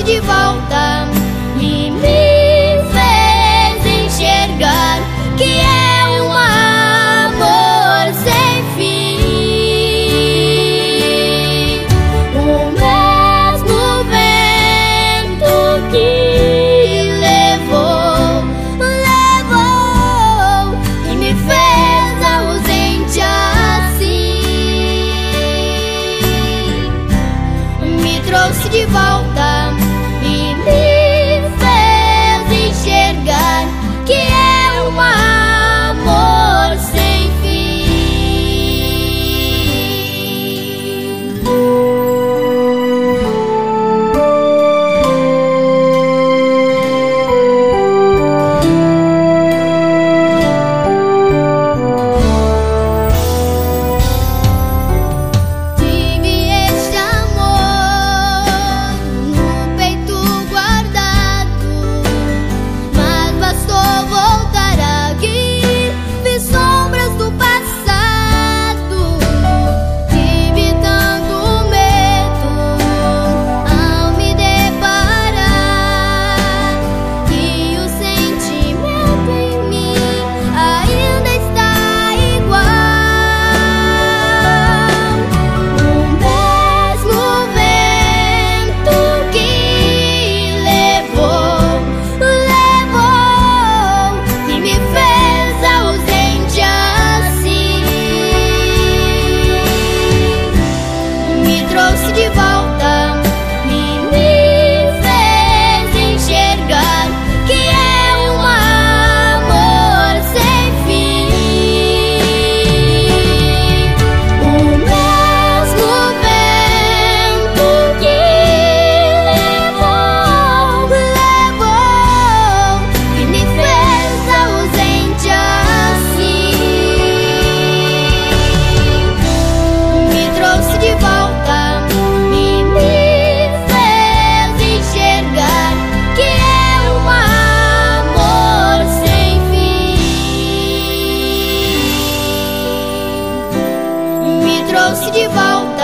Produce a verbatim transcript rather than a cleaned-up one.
de volta e me fez enxergar que é um amor sem fim. O mesmo vento que levou, levou e me fez ausente assim, me trouxe de volta e me fez enxergar que é um amor sem fim. Tive este amor no peito guardado, mas bastou voltar aqui, vi sombras do passado. Tive tanto medo ao me deparar que o sentimento em mim ainda está igual. O mesmo vento que levou, levou e me fez ausente assim, me trouxe de volta e me fez enxergar que é um amor sem fim. O mesmo vento que levou, levou e me fez ausente assim, me trouxe de volta e me fez enxergar que é um amor sem fim, me trouxe de volta